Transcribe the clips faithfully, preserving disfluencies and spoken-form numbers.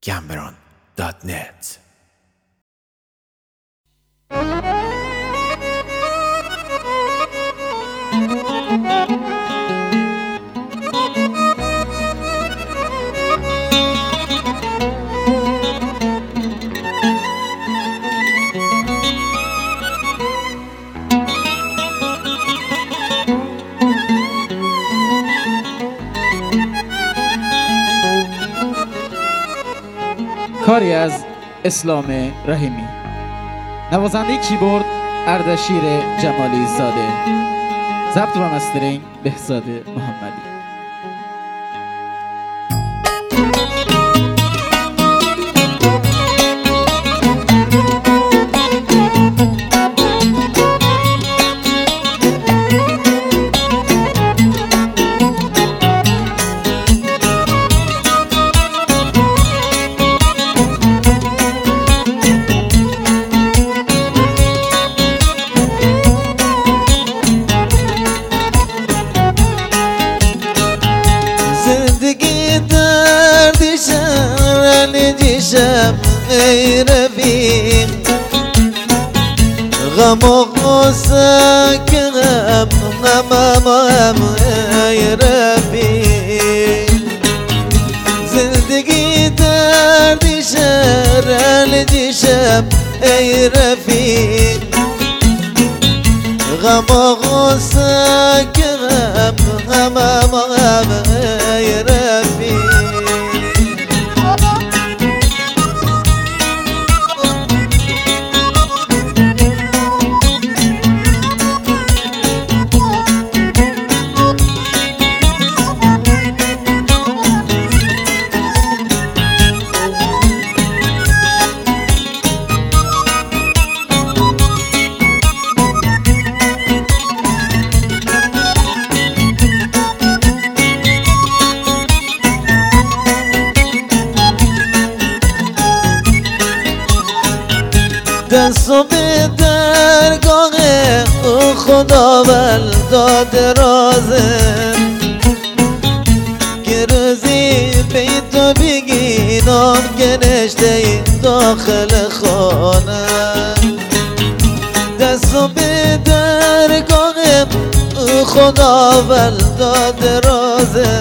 گمبران دات نت. کاری از اسلام رحیمی. نوازنده کیبورد اردشیر جمالی زاده. ضبط و مسترینگ بهزاد محمدی. ای رفیق غم و غصه که غم غم غم ای رفیق زندگی دردی شرل دیشب ای رفیق غم و غصه که غم غم غم ای رفیق دستو به درگاه خداوند داد رازه که روزی بیتو بگینم که نشته داخل خانه دستو به درگاه خداوند داد رازه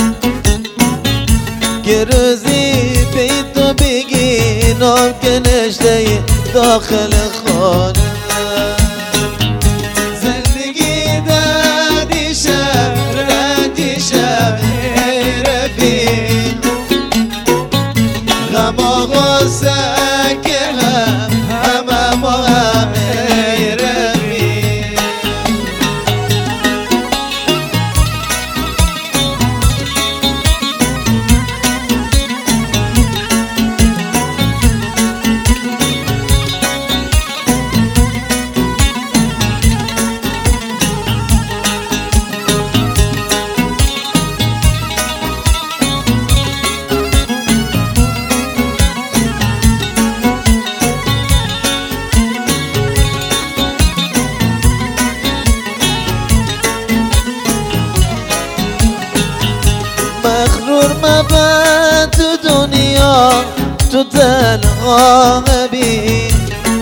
که روزی بیتو بگینم که نشته داخل خانه زندگی دادی شب ردی شب ای رفیق غم و غصه که هم همه با هم ای رفیق مغرور مبد تو دنیا تو تنها ببین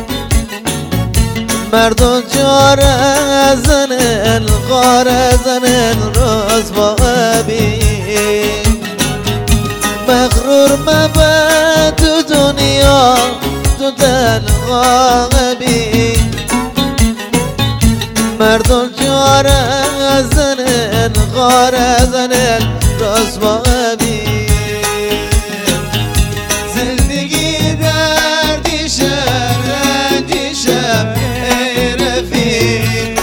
مردم جاره زنن غاره زنن روز با ببین مغرور مبد تو دنیا تو تنها ببین مردم جاره زنن غاره زنن روز با ببین زندگی دردی شردی شب ای رفیق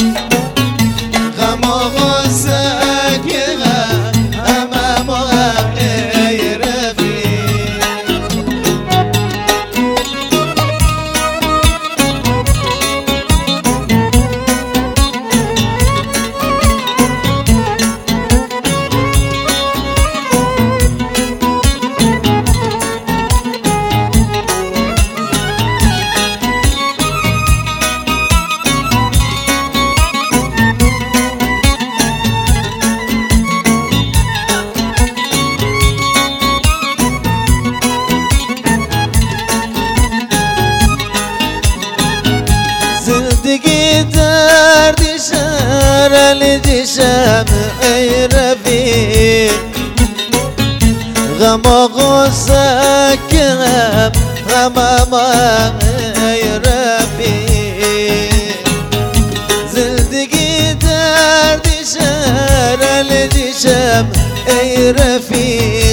غم و غصه که غم همه با هم ای رفیق دیشم ای رفیق غم و غصه کم غمم ای رفیق زندگی دردی شرل دیشم ای رفیق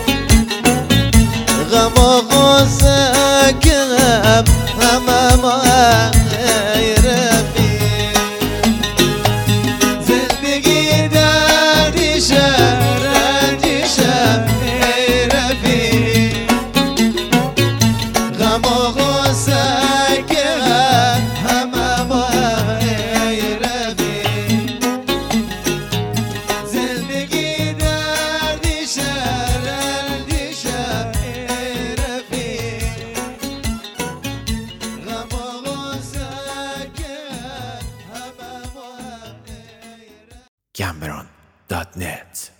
غم و غصه کم غمم ای رفیق زندگی دردی شرل دیشم ای رفیق غم و غصه کم غمم ای رفیق زندگی دردی شرل دیشم ای رفیق غم و غصه کم غمم ای رفیق Cameron dot net